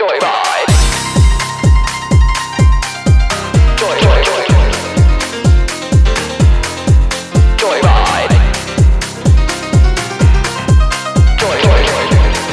Joyride. Joy, joy, joy. Joyride. Joy, joy, joy.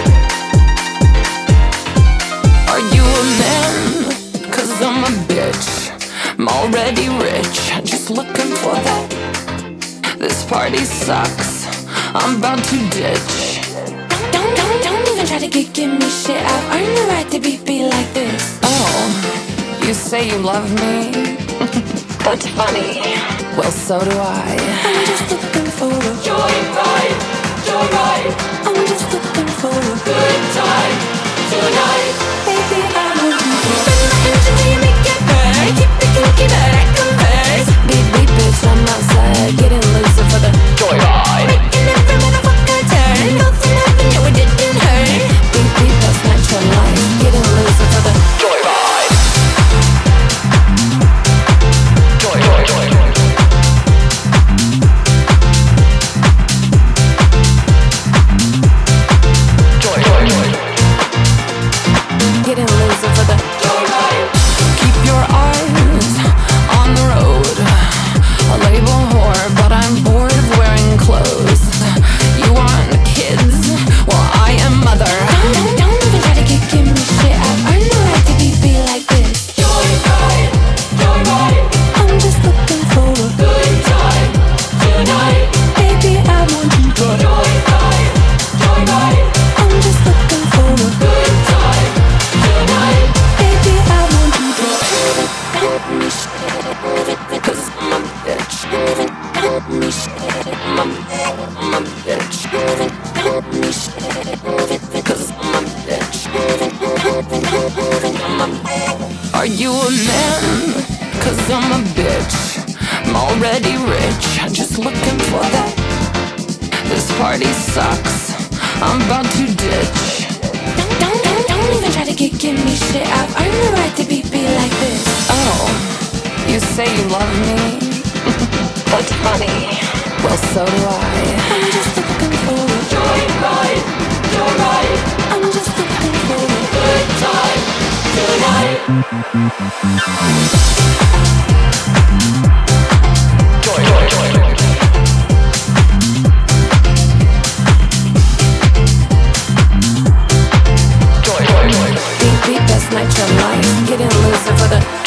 Are you a man? 'Cause I'm a bitch. I'm already rich, just looking for that. This party sucks, I'm about to ditch. Don't even try to give me shit. I've earned the right to be like this. Oh, you say you love me? That's funny. Well, so do I. I'm just looking for a Joyride. Joyride. I'm just looking for a Good time tonight. baby. I want you to spend my energy till you make it burn. Keep it kinky, but I converse. Beep, bitch, I'm outside, getting loose for the Joyride. Making every motherfucker turn. Go from heaven, no, it didn't hurt. beep, that's natural life, getting loose for the Joyride. Joy, joy, joy. Joy, joy, joy. getting loose for the Joyride. keep your eyes on the road. A label whore, but I'm bored of wearing clothes. You want kids? Well, I am mother. Don't even try to give me shit. I've earned the right to be like this. Joyride. Joyride. I'm just looking for a Good time tonight. baby. I want you to Joyride. Joyride. I'm just looking for a Good time tonight. baby. I want you to give me shit. 'Cause I'm a bitch. Give me shit. I'm a bitch. Give me shit. 'Cause I'm a bitch. Are you a man? 'Cause I'm a bitch. I'm already rich, just looking for that. This party sucks, I'm about to ditch. Don't even try to give me shit. I've earned the right to be like this. Oh, you say you love me? That's funny. Well, so do I. I'm just looking for a Joyride. Joyride. I'm just looking for a Good time tonight. Joy, joy, joy. Joy, joy, joy. Beep, that's natural life, getting loose for the